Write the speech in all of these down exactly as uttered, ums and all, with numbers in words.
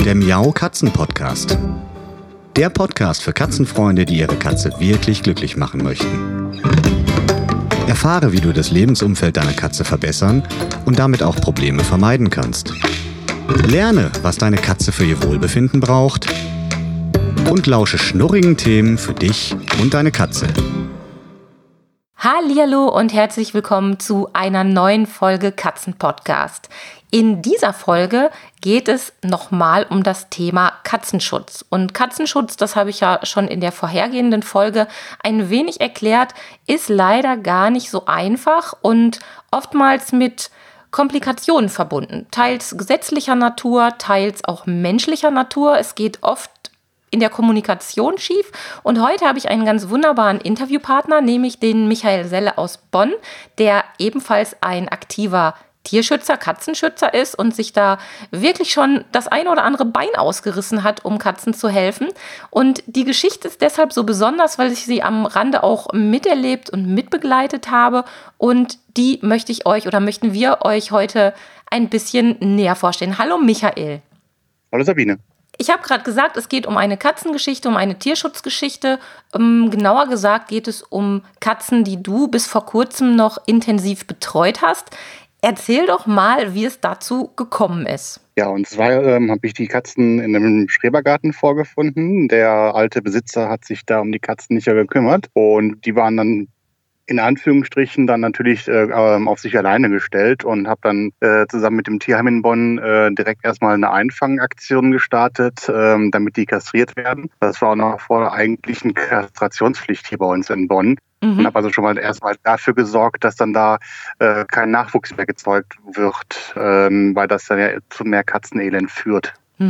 Der Miau Katzen Podcast. Der Podcast für Katzenfreunde, die ihre Katze wirklich glücklich machen möchten. Erfahre, wie du das Lebensumfeld deiner Katze verbessern und damit auch Probleme vermeiden kannst. Lerne, was deine Katze für ihr Wohlbefinden braucht und lausche schnurrigen Themen für dich und deine Katze. Hallihallo und herzlich willkommen zu einer neuen Folge Katzenpodcast. In dieser Folge geht es nochmal um das Thema Katzenschutz. Und Katzenschutz, das habe ich ja schon in der vorhergehenden Folge ein wenig erklärt, ist leider gar nicht so einfach und oftmals mit Komplikationen verbunden. Teils gesetzlicher Natur, teils auch menschlicher Natur. Es geht oft in der Kommunikation schief. Und heute habe ich einen ganz wunderbaren Interviewpartner, nämlich den Michael Selle aus Bonn, der ebenfalls ein aktiver Tierschützer, Katzenschützer ist und sich da wirklich schon das ein oder andere Bein ausgerissen hat, um Katzen zu helfen. Und die Geschichte ist deshalb so besonders, weil ich sie am Rande auch miterlebt und mitbegleitet habe. Und die möchte ich euch oder möchten wir euch heute ein bisschen näher vorstellen. Hallo Michael. Hallo Sabine. Ich habe gerade gesagt, es geht um eine Katzengeschichte, um eine Tierschutzgeschichte. Ähm, genauer gesagt geht es um Katzen, die du bis vor kurzem noch intensiv betreut hast. Erzähl doch mal, wie es dazu gekommen ist. Ja, und zwar ähm, habe ich die Katzen in einem Schrebergarten vorgefunden. Der alte Besitzer hat sich da um die Katzen nicht mehr gekümmert. Und die waren dann in Anführungsstrichen dann natürlich äh, auf sich alleine gestellt und habe dann äh, zusammen mit dem Tierheim in Bonn äh, direkt erstmal eine Einfangaktion gestartet, ähm, damit die kastriert werden. Das war auch noch vor der eigentlichen Kastrationspflicht hier bei uns in Bonn. Mhm. Und habe also schon mal erstmal dafür gesorgt, dass dann da äh, kein Nachwuchs mehr gezeugt wird, ähm, weil das dann ja zu mehr Katzenelend führt.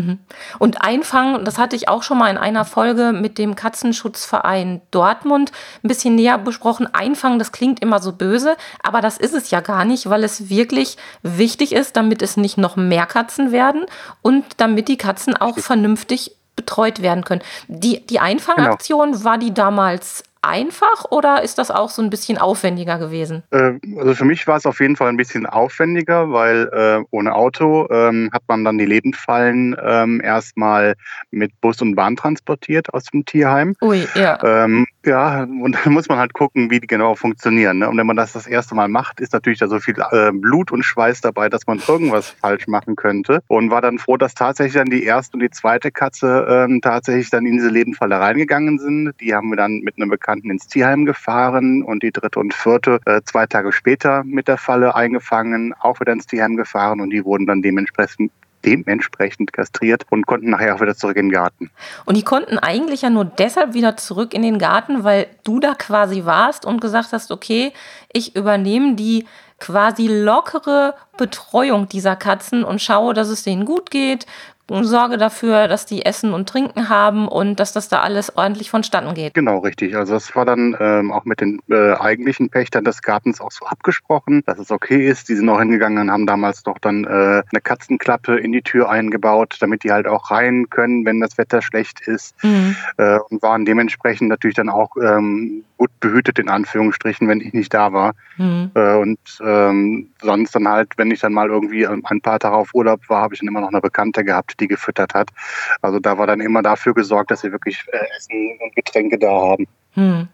Und Einfangen, das hatte ich auch schon mal in einer Folge mit dem Katzenschutzverein Dortmund ein bisschen näher besprochen. Einfangen, das klingt immer so böse, aber das ist es ja gar nicht, weil es wirklich wichtig ist, damit es nicht noch mehr Katzen werden und damit die Katzen auch vernünftig betreut werden können. Die, die Einfangaktion, genau. War die damals einfach oder ist das auch so ein bisschen aufwendiger gewesen? Äh, also für mich war es auf jeden Fall ein bisschen aufwendiger, weil äh, ohne Auto ähm, hat man dann die Lebendfallen ähm, erstmal mit Bus und Bahn transportiert aus dem Tierheim. Ui, ja. Ähm, ja, und dann muss man halt gucken, wie die genau funktionieren. Ne? Und wenn man das das erste Mal macht, ist natürlich da so viel äh, Blut und Schweiß dabei, dass man irgendwas falsch machen könnte. Und war dann froh, dass tatsächlich dann die erste und die zweite Katze ähm, tatsächlich dann in diese Lebendfalle reingegangen sind. Die haben wir dann mit einem Bekannten ins Tierheim gefahren und die dritte und vierte äh, zwei Tage später mit der Falle eingefangen, auch wieder ins Tierheim gefahren und die wurden dann dementsprechend dementsprechend kastriert und konnten nachher auch wieder zurück in den Garten. Und die konnten eigentlich ja nur deshalb wieder zurück in den Garten, weil du da quasi warst und gesagt hast, okay, ich übernehme die quasi lockere Betreuung dieser Katzen und schaue, dass es denen gut geht, und sorge dafür, dass die Essen und Trinken haben und dass das da alles ordentlich vonstatten geht. Genau, richtig. Also das war dann ähm, auch mit den äh, eigentlichen Pächtern des Gartens auch so abgesprochen, dass es okay ist. Die sind auch hingegangen und haben damals noch dann äh, eine Katzenklappe in die Tür eingebaut, damit die halt auch rein können, wenn das Wetter schlecht ist. Mhm. Äh, und waren dementsprechend natürlich dann auch ähm, gut behütet, in Anführungsstrichen, wenn ich nicht da war. Mhm. Äh, und ähm, sonst dann halt, wenn ich dann mal irgendwie ein paar Tage auf Urlaub war, habe ich dann immer noch eine Bekannte gehabt, die gefüttert hat. Also da war dann immer dafür gesorgt, dass sie wirklich äh, Essen und Getränke da haben. Hm.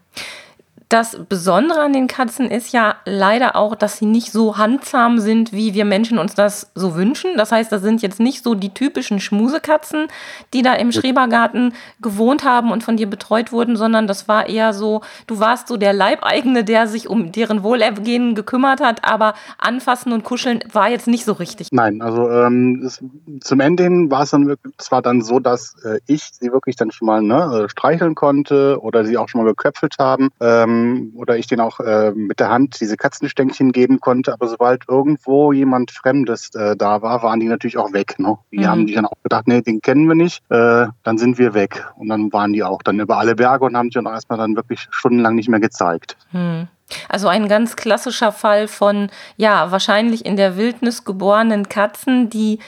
Das Besondere an den Katzen ist ja leider auch, dass sie nicht so handzahm sind, wie wir Menschen uns das so wünschen. Das heißt, das sind jetzt nicht so die typischen Schmusekatzen, die da im Schrebergarten gewohnt haben und von dir betreut wurden, sondern das war eher so, du warst so der Leibeigene, der sich um deren Wohlergehen gekümmert hat, aber anfassen und kuscheln war jetzt nicht so richtig. Nein, also ähm, es, zum Ende hin war es dann wirklich, zwar dann so, dass äh, ich sie wirklich dann schon mal ne, streicheln konnte oder sie auch schon mal geköpfelt haben. Ähm, oder ich denen auch äh, mit der Hand diese Katzenstänkchen geben konnte. Aber sobald irgendwo jemand Fremdes äh, da war, waren die natürlich auch weg. Ne? Die mhm. haben sich dann auch gedacht, nee, den kennen wir nicht, äh, dann sind wir weg. Und dann waren die auch dann über alle Berge und haben sich dann erstmal dann wirklich stundenlang nicht mehr gezeigt. Mhm. Also ein ganz klassischer Fall von, ja, wahrscheinlich in der Wildnis geborenen Katzen, die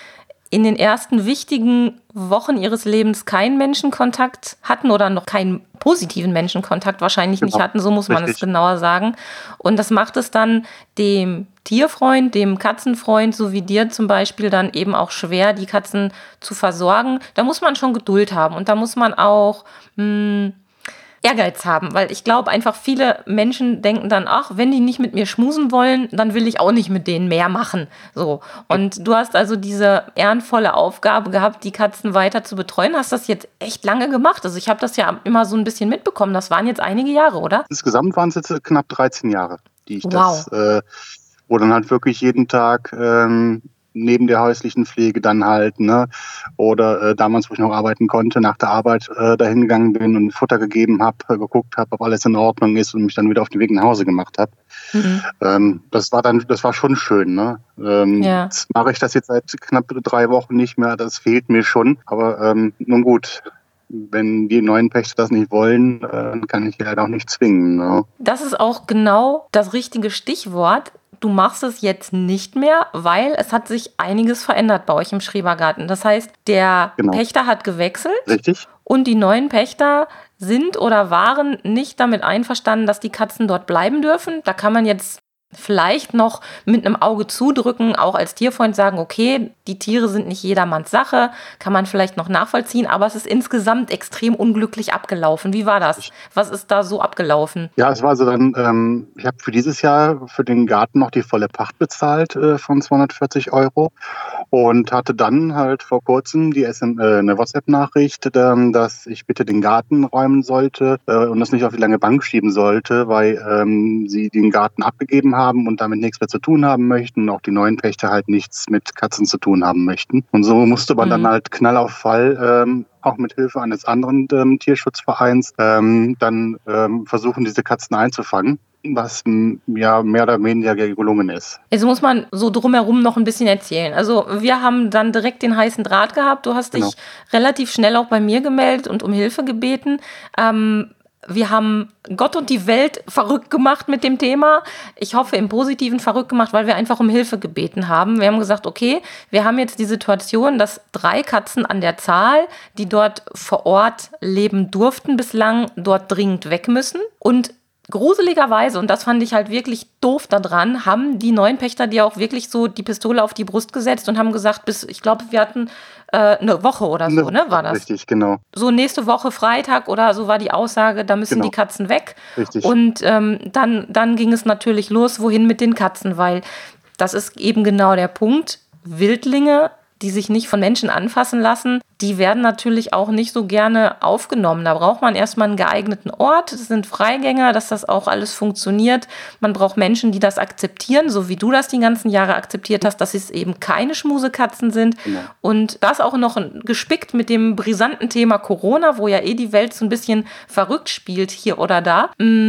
in den ersten wichtigen Wochen ihres Lebens keinen Menschenkontakt hatten oder noch keinen positiven Menschenkontakt wahrscheinlich Genau. nicht hatten, so muss man Richtig. es genauer sagen. Und das macht es dann dem Tierfreund, dem Katzenfreund, so wie dir zum Beispiel, dann eben auch schwer, die Katzen zu versorgen. Da muss man schon Geduld haben und da muss man auch mh, Ehrgeiz haben, weil ich glaube einfach, viele Menschen denken dann, ach, wenn die nicht mit mir schmusen wollen, dann will ich auch nicht mit denen mehr machen. So. Und du hast also diese ehrenvolle Aufgabe gehabt, die Katzen weiter zu betreuen. Hast das jetzt echt lange gemacht? Also ich habe das ja immer so ein bisschen mitbekommen. Das waren jetzt einige Jahre, oder? Insgesamt waren es jetzt knapp dreizehn Jahre, die ich Wow. das, äh, wo dann halt wirklich jeden Tag ähm, neben der häuslichen Pflege dann halt, ne, oder äh, damals, wo ich noch arbeiten konnte, nach der Arbeit äh, dahin gegangen bin und Futter gegeben habe, äh, geguckt habe, ob alles in Ordnung ist und mich dann wieder auf den Weg nach Hause gemacht habe. Mhm. Ähm, das war dann, das war schon schön, ne? Ähm, Ja. Jetzt mache ich das jetzt seit knapp drei Wochen nicht mehr, das fehlt mir schon, aber ähm, nun gut. Wenn die neuen Pächter das nicht wollen, äh, dann kann ich die halt auch nicht zwingen. Ne? Das ist auch genau das richtige Stichwort. Du machst es jetzt nicht mehr, weil es hat sich einiges verändert bei euch im Schrebergarten. Das heißt, der Genau. Pächter hat gewechselt Richtig? und die neuen Pächter sind oder waren nicht damit einverstanden, dass die Katzen dort bleiben dürfen. Da kann man jetzt vielleicht noch mit einem Auge zudrücken, auch als Tierfreund sagen, okay, die Tiere sind nicht jedermanns Sache, kann man vielleicht noch nachvollziehen, aber es ist insgesamt extrem unglücklich abgelaufen. Wie war das? Was ist da so abgelaufen? Ja, es war so dann, ähm, ich habe für dieses Jahr für den Garten noch die volle Pacht bezahlt äh, von zweihundertvierzig Euro und hatte dann halt vor kurzem die S M, äh, eine WhatsApp-Nachricht, ähm, dass ich bitte den Garten räumen sollte äh, und das nicht auf die lange Bank schieben sollte, weil ähm, sie den Garten abgegeben haben und damit nichts mehr zu tun haben möchten und auch die neuen Pächter halt nichts mit Katzen zu tun haben möchten. Und so musste man Mhm. dann halt Knall auf Fall, ähm, auch mit Hilfe eines anderen ähm, Tierschutzvereins, ähm, dann ähm, versuchen, diese Katzen einzufangen, was m, ja mehr oder weniger gelungen ist. Jetzt muss man so drumherum noch ein bisschen erzählen. Also wir haben dann direkt den heißen Draht gehabt. Du hast Genau. dich relativ schnell auch bei mir gemeldet und um Hilfe gebeten. Ähm, wir haben Gott und die Welt verrückt gemacht mit dem Thema. Ich hoffe im Positiven verrückt gemacht, weil wir einfach um Hilfe gebeten haben. Wir haben gesagt, okay, wir haben jetzt die Situation, dass drei Katzen an der Zahl, die dort vor Ort leben durften bislang, dort dringend weg müssen. Und gruseligerweise, und das fand ich halt wirklich doof daran, haben die neuen Pächter dir auch wirklich so die Pistole auf die Brust gesetzt und haben gesagt, bis, ich glaube, wir hatten äh, eine Woche oder so, ne, war das? Richtig, genau. So nächste Woche Freitag oder so war die Aussage, da müssen Genau. die Katzen weg. Richtig. Und ähm, dann, dann ging es natürlich los, wohin mit den Katzen, weil das ist eben genau der Punkt. Wildlinge, die sich nicht von Menschen anfassen lassen, die werden natürlich auch nicht so gerne aufgenommen. Da braucht man erstmal einen geeigneten Ort. Das sind Freigänger, dass das auch alles funktioniert. Man braucht Menschen, die das akzeptieren, so wie du das die ganzen Jahre akzeptiert hast, dass es eben keine Schmusekatzen sind. Genau. Und das auch noch gespickt mit dem brisanten Thema Corona, wo ja eh die Welt so ein bisschen verrückt spielt, hier oder da.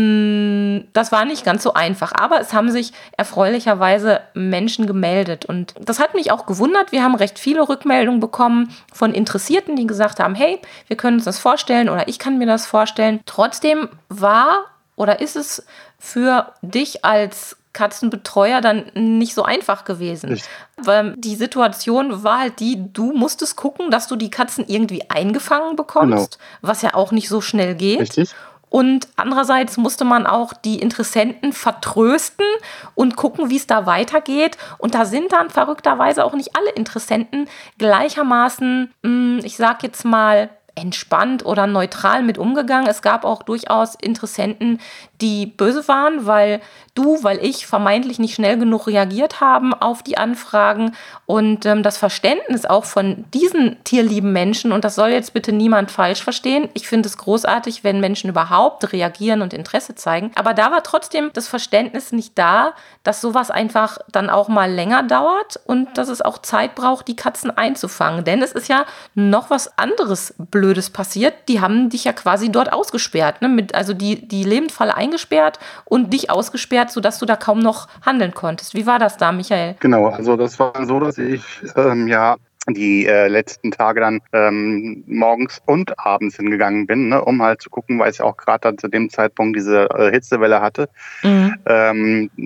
Das war nicht ganz so einfach. Aber es haben sich erfreulicherweise Menschen gemeldet. Und das hat mich auch gewundert. Wir haben recht viele Rückmeldungen bekommen von Interessierten, die gesagt haben, hey, wir können uns das vorstellen oder ich kann mir das vorstellen. Trotzdem war oder ist es für dich als Katzenbetreuer dann nicht so einfach gewesen. Richtig. Weil die Situation war halt die, du musstest gucken, dass du die Katzen irgendwie eingefangen bekommst, Genau. was ja auch nicht so schnell geht. Richtig. Und andererseits musste man auch die Interessenten vertrösten und gucken, wie es da weitergeht. Und da sind dann verrückterweise auch nicht alle Interessenten gleichermaßen, ich sag jetzt mal, entspannt oder neutral mit umgegangen. Es gab auch durchaus Interessenten, die böse waren, weil du, weil ich vermeintlich nicht schnell genug reagiert haben auf die Anfragen. Und ähm, das Verständnis auch von diesen tierlieben Menschen, und das soll jetzt bitte niemand falsch verstehen, ich finde es großartig, wenn Menschen überhaupt reagieren und Interesse zeigen, aber da war trotzdem das Verständnis nicht da, dass sowas einfach dann auch mal länger dauert und dass es auch Zeit braucht, die Katzen einzufangen. Denn es ist ja noch was anderes Blödes passiert. Die haben dich ja quasi dort ausgesperrt, ne? Mit, also die, die Lebendfalle eingesperrt und dich ausgesperrt, sodass du da kaum noch handeln konntest. Wie war das da, Michael? Genau, also das war so, dass ich ähm, ja die äh, letzten Tage dann ähm, morgens und abends hingegangen bin, ne, um halt zu gucken, weil ich auch gerade dann zu dem Zeitpunkt diese äh, Hitzewelle hatte, Mhm. ähm,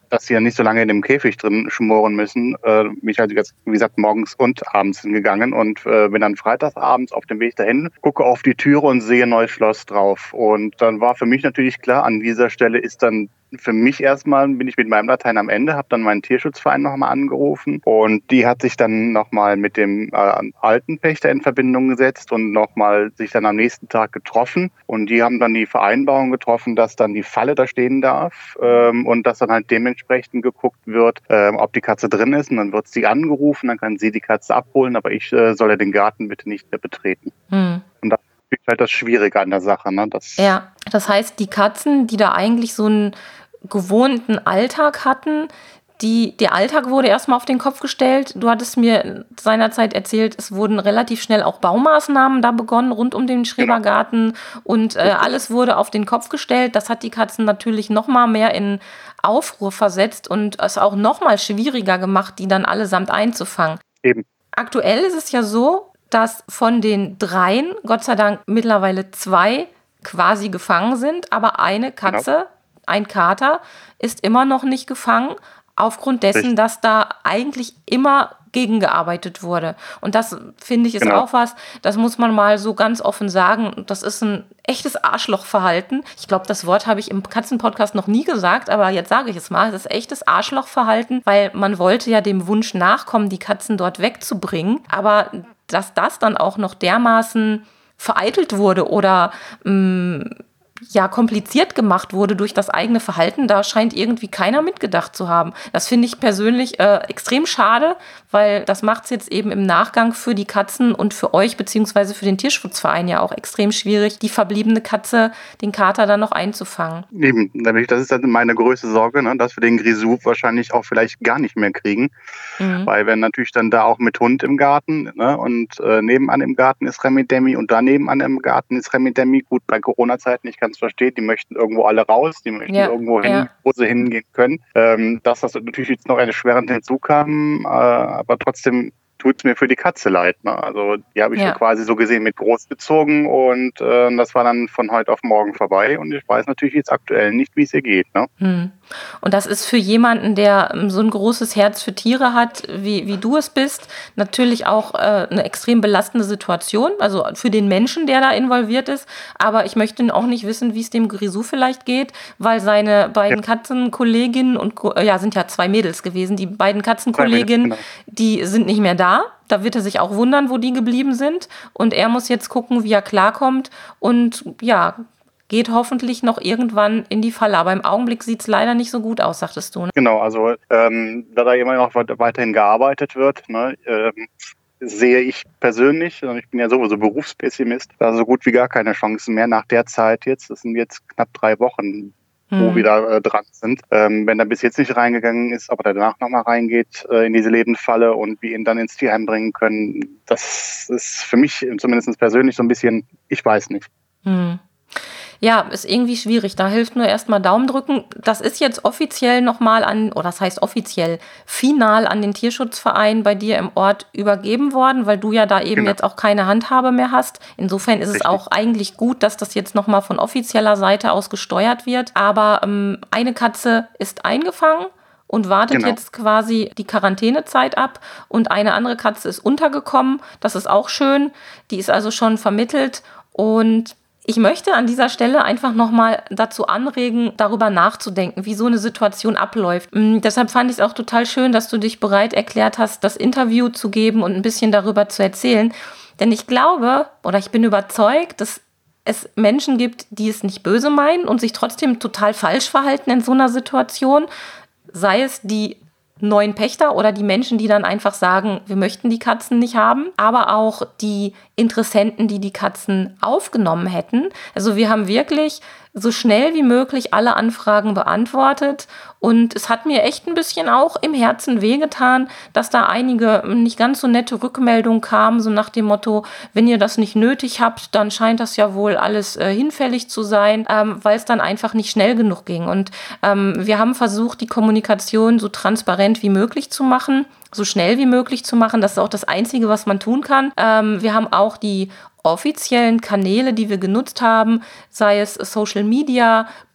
dass sie ja nicht so lange in dem Käfig drin schmoren müssen, äh, bin ich halt, wie gesagt, morgens und abends hingegangen und äh, bin dann freitagsabends auf dem Weg dahin, gucke auf die Türe und sehe Neuschloss drauf. Und dann war für mich natürlich klar, an dieser Stelle ist dann für mich erstmal, bin ich mit meinem Latein am Ende, habe dann meinen Tierschutzverein nochmal angerufen und die hat sich dann nochmal mit dem äh, alten Pächter in Verbindung gesetzt und nochmal sich dann am nächsten Tag getroffen und die haben dann die Vereinbarung getroffen, dass dann die Falle da stehen darf ähm, und dass dann halt dementsprechend geguckt wird, äh, ob die Katze drin ist und dann wird sie angerufen, dann kann sie die Katze abholen, aber ich äh, soll ja den Garten bitte nicht mehr betreten. Hm. Und das ist halt das Schwierige an der Sache. Ne? Das ja, das heißt, die Katzen, die da eigentlich so einen gewohnten Alltag hatten, die, der Alltag wurde erstmal auf den Kopf gestellt. Du hattest mir seinerzeit erzählt, es wurden relativ schnell auch Baumaßnahmen da begonnen rund um den Schrebergarten genau. und äh, alles wurde auf den Kopf gestellt. Das hat die Katzen natürlich noch mal mehr in Aufruhr versetzt und es auch noch mal schwieriger gemacht, die dann allesamt einzufangen. Eben. Aktuell ist es ja so, dass von den dreien, Gott sei Dank mittlerweile zwei quasi gefangen sind, aber eine Katze, genau. ein Kater, ist immer noch nicht gefangen, aufgrund dessen, Richtig. dass da eigentlich immer gegengearbeitet wurde. Und das, finde ich, ist genau. auch was, das muss man mal so ganz offen sagen, das ist ein echtes Arschlochverhalten. Ich glaube, das Wort habe ich im Katzenpodcast noch nie gesagt, aber jetzt sage ich es mal, das ist echtes Arschlochverhalten, weil man wollte ja dem Wunsch nachkommen, die Katzen dort wegzubringen, aber dass das dann auch noch dermaßen vereitelt wurde oder mh, ja kompliziert gemacht wurde durch das eigene Verhalten, da scheint irgendwie keiner mitgedacht zu haben. Das finde ich persönlich äh, extrem schade, weil das macht es jetzt eben im Nachgang für die Katzen und für euch beziehungsweise für den Tierschutzverein ja auch extrem schwierig, die verbliebene Katze, den Kater dann noch einzufangen. Eben, das ist dann meine größte Sorge, ne, dass wir den Grisou wahrscheinlich auch vielleicht gar nicht mehr kriegen, mhm. weil wir natürlich dann da auch mit Hund im Garten, ne, und äh, nebenan im Garten ist Remi-Demi und da nebenan im Garten ist Remi-Demi. Gut, bei Corona-Zeiten, ich kann es verstehen, die möchten irgendwo alle raus, die möchten ja, irgendwo hin, ja. wo sie hingehen können. Ähm, dass das natürlich jetzt noch eine erschwerend hinzukam, äh, aber trotzdem tut es mir für die Katze leid. Ne? Also die habe ich ja. quasi so gesehen mit großgezogen und äh, das war dann von heute auf morgen vorbei und ich weiß natürlich jetzt aktuell nicht, wie es ihr geht. Ne? Hm. Und das ist für jemanden, der so ein großes Herz für Tiere hat, wie, wie du es bist, natürlich auch äh, eine extrem belastende Situation, also für den Menschen, der da involviert ist. Aber ich möchte auch nicht wissen, wie es dem Grisou vielleicht geht, weil seine beiden ja. Katzenkolleginnen und, ja, sind ja zwei Mädels gewesen, die beiden Katzenkolleginnen, genau. die sind nicht mehr da. Da wird er sich auch wundern, wo die geblieben sind. Und er muss jetzt gucken, wie er klarkommt und ja, geht hoffentlich noch irgendwann in die Falle. Aber im Augenblick sieht es leider nicht so gut aus, sagtest du. Ne? Genau, also ähm, da da immer noch weiterhin gearbeitet wird, ne, ähm, sehe ich persönlich, und ich bin ja sowieso Berufspessimist, da so gut wie gar keine Chancen mehr nach der Zeit jetzt. Das sind jetzt knapp drei Wochen, hm. wo wir da äh, dran sind. Ähm, wenn er bis jetzt nicht reingegangen ist, aber danach nochmal reingeht äh, in diese Lebensfalle und wir ihn dann ins Tierheim bringen können, das ist für mich zumindest persönlich so ein bisschen, ich weiß nicht. Hm. Ja, ist irgendwie schwierig. Da hilft nur erstmal Daumen drücken. Das ist jetzt offiziell nochmal an, oder das heißt offiziell, final an den Tierschutzverein bei dir im Ort übergeben worden, weil du ja da eben genau. jetzt auch keine Handhabe mehr hast. Insofern ist Richtig. es auch eigentlich gut, dass das jetzt nochmal von offizieller Seite aus gesteuert wird. Aber ähm, eine Katze ist eingefangen und wartet genau. jetzt quasi die Quarantänezeit ab. Und eine andere Katze ist untergekommen. Das ist auch schön. Die ist also schon vermittelt. Und ich möchte an dieser Stelle einfach nochmal dazu anregen, darüber nachzudenken, wie so eine Situation abläuft. Und deshalb fand ich es auch total schön, dass du dich bereit erklärt hast, das Interview zu geben und ein bisschen darüber zu erzählen. Denn ich glaube, oder ich bin überzeugt, dass es Menschen gibt, die es nicht böse meinen und sich trotzdem total falsch verhalten in so einer Situation. Sei es die neuen Pächter oder die Menschen, die dann einfach sagen, wir möchten die Katzen nicht haben, aber auch die Interessenten, die die Katzen aufgenommen hätten. Also wir haben wirklich so schnell wie möglich alle Anfragen beantwortet und es hat mir echt ein bisschen auch im Herzen wehgetan, dass da einige nicht ganz so nette Rückmeldungen kamen, so nach dem Motto, wenn ihr das nicht nötig habt, dann scheint das ja wohl alles äh, hinfällig zu sein, ähm, weil es dann einfach nicht schnell genug ging. Und ähm, wir haben versucht, die Kommunikation so transparent wie möglich zu machen, so schnell wie möglich zu machen. Das ist auch das Einzige, was man tun kann. Ähm, wir haben auch die offiziellen Kanäle, die wir genutzt haben, sei es Social Media,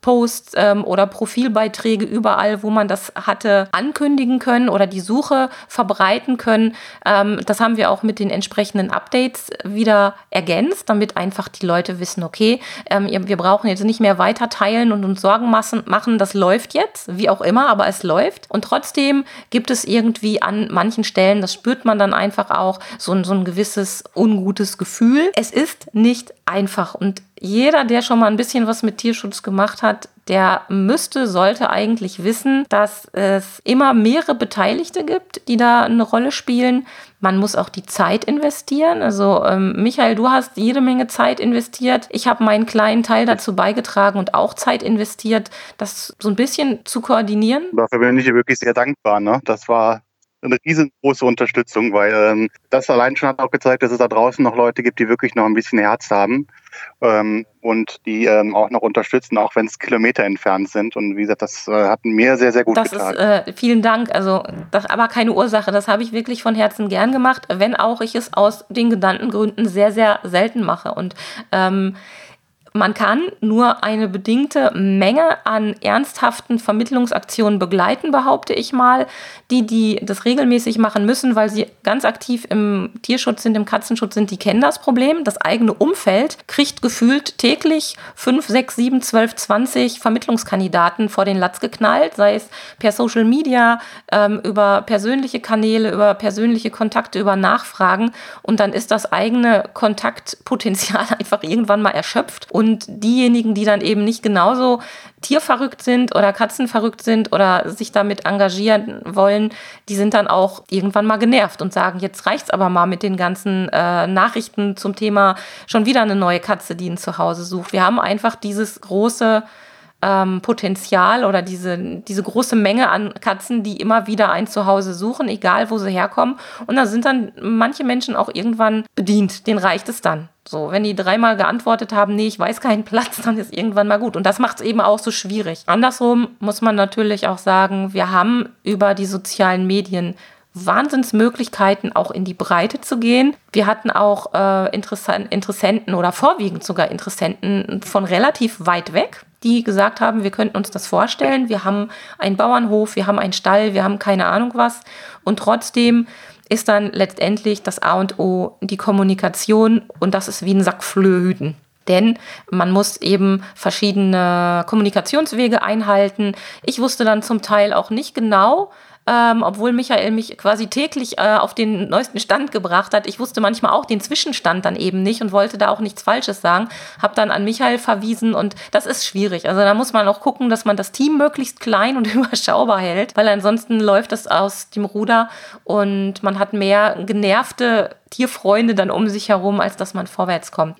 Posts ähm, oder Profilbeiträge überall, wo man das hatte ankündigen können oder die Suche verbreiten können. Ähm, das haben wir auch mit den entsprechenden Updates wieder ergänzt, damit einfach die Leute wissen, okay, ähm, wir brauchen jetzt nicht mehr weiter teilen und uns Sorgen machen, das läuft jetzt, wie auch immer, aber es läuft. Und trotzdem gibt es irgendwie an manchen Stellen, das spürt man dann einfach auch, so ein, so ein gewisses ungutes Gefühl. Es ist nicht einfach und jeder, der schon mal ein bisschen was mit Tierschutz gemacht hat, der müsste, sollte eigentlich wissen, dass es immer mehrere Beteiligte gibt, die da eine Rolle spielen. Man muss auch die Zeit investieren. Also ähm, Michael, du hast jede Menge Zeit investiert. Ich habe meinen kleinen Teil dazu beigetragen und auch Zeit investiert, das so ein bisschen zu koordinieren. Dafür bin ich wirklich sehr dankbar. Ne? Das war eine riesengroße Unterstützung, weil ähm, das allein schon hat auch gezeigt, dass es da draußen noch Leute gibt, die wirklich noch ein bisschen Herz haben ähm, und die ähm, auch noch unterstützen, auch wenn es Kilometer entfernt sind. Und wie gesagt, das äh, hat mir sehr, sehr gut das getan. Das ist, äh, vielen Dank. Also das aber keine Ursache. Das habe ich wirklich von Herzen gern gemacht, wenn auch ich es aus den genannten Gründen sehr, sehr selten mache. Und ähm, man kann nur eine bedingte Menge an ernsthaften Vermittlungsaktionen begleiten, behaupte ich mal. Die, die das regelmäßig machen müssen, weil sie ganz aktiv im Tierschutz sind, im Katzenschutz sind, die kennen das Problem. Das eigene Umfeld kriegt gefühlt täglich fünf, sechs, sieben, zwölf, zwanzig Vermittlungskandidaten vor den Latz geknallt, sei es per Social Media, ähm, über persönliche Kanäle, über persönliche Kontakte, über Nachfragen. Und dann ist das eigene Kontaktpotenzial einfach irgendwann mal erschöpft. Und diejenigen, die dann eben nicht genauso tierverrückt sind oder katzenverrückt sind oder sich damit engagieren wollen, die sind dann auch irgendwann mal genervt und sagen, jetzt reicht's aber mal mit den ganzen äh, Nachrichten zum Thema schon wieder eine neue Katze, die ein Zuhause sucht. Wir haben einfach dieses große ähm, Potenzial oder diese, diese große Menge an Katzen, die immer wieder ein Zuhause suchen, egal wo sie herkommen. Und da sind dann manche Menschen auch irgendwann bedient. Denen reicht es dann. So, wenn die dreimal geantwortet haben, nee, ich weiß keinen Platz, dann ist irgendwann mal gut. Und das macht es eben auch so schwierig. Andersrum muss man natürlich auch sagen, wir haben über die sozialen Medien Wahnsinnsmöglichkeiten, auch in die Breite zu gehen. Wir hatten auch äh, Interessen, Interessenten oder vorwiegend sogar Interessenten von relativ weit weg, die gesagt haben, wir könnten uns das vorstellen. Wir haben einen Bauernhof, wir haben einen Stall, wir haben keine Ahnung was. Und trotzdem ist dann letztendlich das A und O die Kommunikation und das ist wie ein Sack Flöhe hüten. Denn man muss eben verschiedene Kommunikationswege einhalten. Ich wusste dann zum Teil auch nicht genau, Ähm, obwohl Michael mich quasi täglich äh, auf den neuesten Stand gebracht hat. Ich wusste manchmal auch den Zwischenstand dann eben nicht und wollte da auch nichts Falsches sagen. Habe dann an Michael verwiesen und das ist schwierig. Also da muss man auch gucken, dass man das Team möglichst klein und überschaubar hält, weil ansonsten läuft es aus dem Ruder und man hat mehr genervte Tierfreunde dann um sich herum, als dass man vorwärts kommt.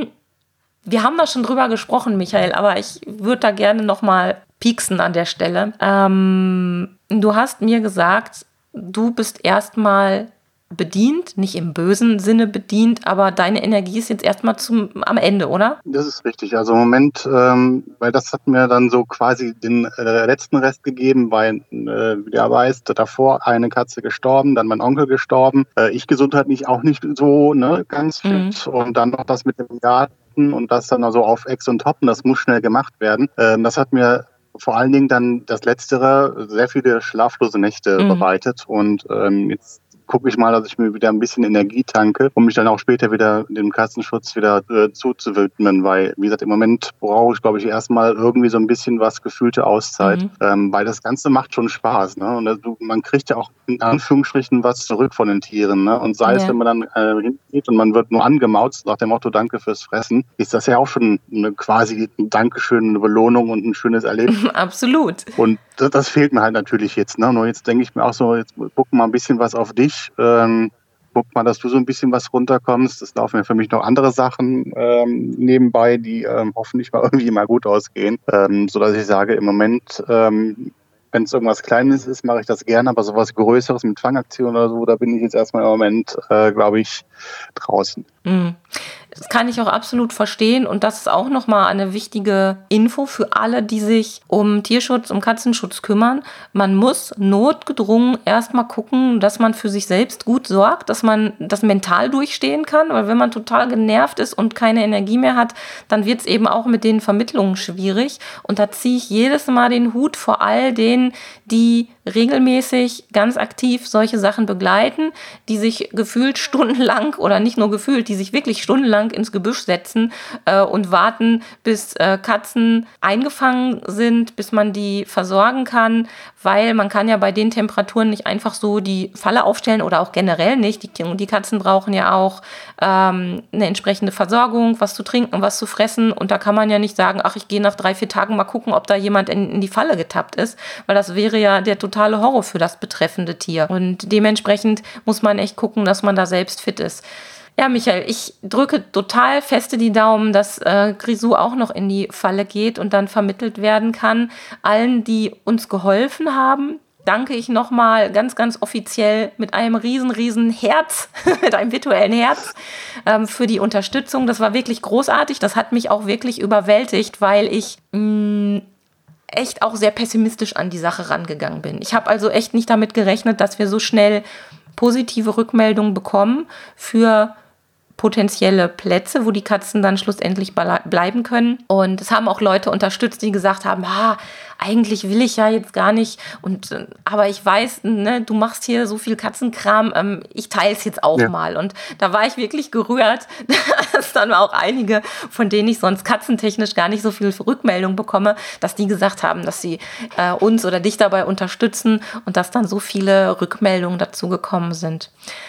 Wir haben da schon drüber gesprochen, Michael, aber ich würde da gerne nochmal pieksen an der Stelle. Ähm, du hast mir gesagt, du bist erstmal bedient, nicht im bösen Sinne bedient, aber deine Energie ist jetzt erstmal zum am Ende, oder? Das ist richtig. Also im Moment, ähm, weil das hat mir dann so quasi den äh, letzten Rest gegeben, weil, äh, wie du weißt, davor eine Katze gestorben, dann mein Onkel gestorben. Äh, ich gesundheitlich auch nicht so ne, ganz fit. Mhm. Und dann noch das mit dem Garten und das dann also auf Ex und Top und das muss schnell gemacht werden. Ähm, das hat mir vor allen Dingen dann das Letztere sehr viele schlaflose Nächte mhm. bereitet und ähm, jetzt gucke ich mal, dass ich mir wieder ein bisschen Energie tanke, um mich dann auch später wieder dem Katzenschutz wieder äh, zuzuwidmen, weil, wie gesagt, im Moment brauche ich, glaube ich, erstmal irgendwie so ein bisschen was gefühlte Auszeit, mhm. ähm, weil das Ganze macht schon Spaß, ne? Und also, man kriegt ja auch in Anführungsstrichen was zurück von den Tieren, ne? Und sei ja. es, wenn man dann äh, hingeht und man wird nur angemauzt nach dem Motto Danke fürs Fressen, ist das ja auch schon eine, quasi ein Dankeschön, eine Belohnung und ein schönes Erlebnis. Absolut. Und das, das fehlt mir halt natürlich jetzt, ne? Nur jetzt denke ich mir auch so, jetzt guck mal ein bisschen was auf dich. Ähm, guck mal, dass du so ein bisschen was runterkommst. Es laufen ja für mich noch andere Sachen ähm, nebenbei, die ähm, hoffentlich mal irgendwie mal gut ausgehen. Ähm, sodass ich sage, im Moment ähm, Wenn es irgendwas Kleines ist, mache ich das gerne, aber sowas Größeres mit Fangaktion oder so, da bin ich jetzt erstmal im Moment, äh, glaube ich, draußen. Mhm. Das kann ich auch absolut verstehen und das ist auch nochmal eine wichtige Info für alle, die sich um Tierschutz, um Katzenschutz kümmern. Man muss notgedrungen erstmal gucken, dass man für sich selbst gut sorgt, dass man das mental durchstehen kann, weil wenn man total genervt ist und keine Energie mehr hat, dann wird es eben auch mit den Vermittlungen schwierig und da ziehe ich jedes Mal den Hut vor all denen, die regelmäßig ganz aktiv solche Sachen begleiten, die sich gefühlt stundenlang oder nicht nur gefühlt, die sich wirklich stundenlang ins Gebüsch setzen äh, und warten, bis äh, Katzen eingefangen sind, bis man die versorgen kann, weil man kann ja bei den Temperaturen nicht einfach so die Falle aufstellen oder auch generell nicht. Die, die Katzen brauchen ja auch ähm, eine entsprechende Versorgung, was zu trinken, was zu fressen und da kann man ja nicht sagen, ach, ich gehe nach drei, vier Tagen mal gucken, ob da jemand in, in die Falle getappt ist, weil das wäre ja der totale Horror für das betreffende Tier und dementsprechend muss man echt gucken, dass man da selbst fit ist. Ja, Michael, ich drücke total feste die Daumen, dass äh, Grisou auch noch in die Falle geht und dann vermittelt werden kann. Allen, die uns geholfen haben, danke ich nochmal ganz, ganz offiziell mit einem riesen, riesen Herz, mit einem virtuellen Herz ähm, für die Unterstützung. Das war wirklich großartig. Das hat mich auch wirklich überwältigt, weil ich mh, echt auch sehr pessimistisch an die Sache rangegangen bin. Ich habe also echt nicht damit gerechnet, dass wir so schnell positive Rückmeldungen bekommen für potenzielle Plätze, wo die Katzen dann schlussendlich bleiben können. Und es haben auch Leute unterstützt, die gesagt haben, ah, eigentlich will ich ja jetzt gar nicht, und aber ich weiß, ne, du machst hier so viel Katzenkram, ähm, ich teile es jetzt auch ja. mal. Und da war ich wirklich gerührt, dass dann auch einige, von denen ich sonst katzentechnisch gar nicht so viel Rückmeldung bekomme, dass die gesagt haben, dass sie äh, uns oder dich dabei unterstützen und dass dann so viele Rückmeldungen dazu gekommen sind.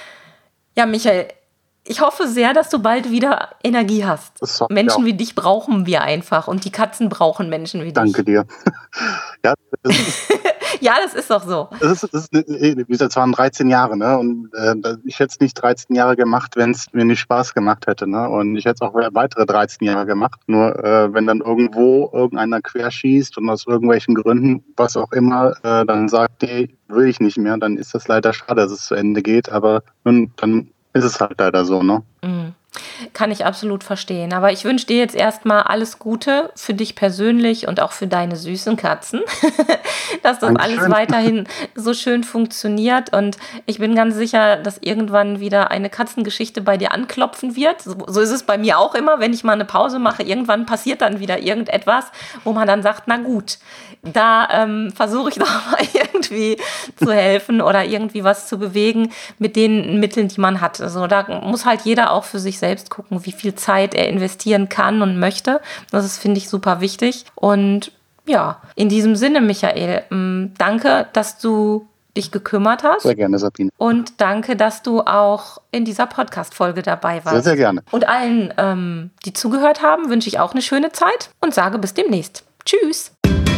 Ja, Michael, ich hoffe sehr, dass du bald wieder Energie hast. So, Menschen ja. wie dich brauchen wir einfach und die Katzen brauchen Menschen wie dich. Danke dir. ja, das ist, ja, das ist doch so. Das, ist, das, ist, das waren dreizehn Jahre, ne? Und äh, ich hätte es nicht dreizehn Jahre gemacht, wenn es mir nicht Spaß gemacht hätte, ne? Und ich hätte es auch weitere dreizehn Jahre gemacht. Nur äh, wenn dann irgendwo irgendeiner querschießt und aus irgendwelchen Gründen, was auch immer, äh, dann sagt, nee, will ich nicht mehr, dann ist das leider schade, dass es zu Ende geht. Aber nun, dann ist es halt leider so, ne? Mm. Kann ich absolut verstehen. Aber ich wünsche dir jetzt erstmal alles Gute für dich persönlich und auch für deine süßen Katzen, dass das Dankeschön. Alles weiterhin so schön funktioniert. Und ich bin ganz sicher, dass irgendwann wieder eine Katzengeschichte bei dir anklopfen wird. So, so ist es bei mir auch immer, wenn ich mal eine Pause mache. Irgendwann passiert dann wieder irgendetwas, wo man dann sagt, na gut, da ähm, versuche ich doch mal irgendwie zu helfen oder irgendwie was zu bewegen mit den Mitteln, die man hat. Also da muss halt jeder auch für sich selbst gucken, wie viel Zeit er investieren kann und möchte. Das ist, finde ich, super wichtig. Und ja, in diesem Sinne, Michael, mh, danke, dass du dich gekümmert hast. Sehr gerne, Sabine. Und danke, dass du auch in dieser Podcast-Folge dabei warst. Sehr, sehr gerne. Und allen, ähm, die zugehört haben, wünsche ich auch eine schöne Zeit und sage bis demnächst. Tschüss.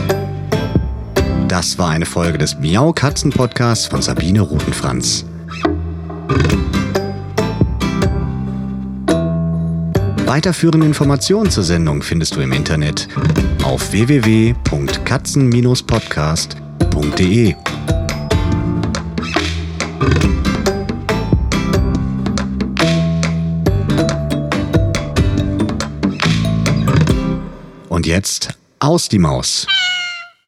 Das war eine Folge des Miau-Katzen-Podcasts von Sabine Rutenfranz. Weiterführende Informationen zur Sendung findest du im Internet auf w w w punkt katzen Bindestrich podcast punkt de. Und jetzt aus die Maus.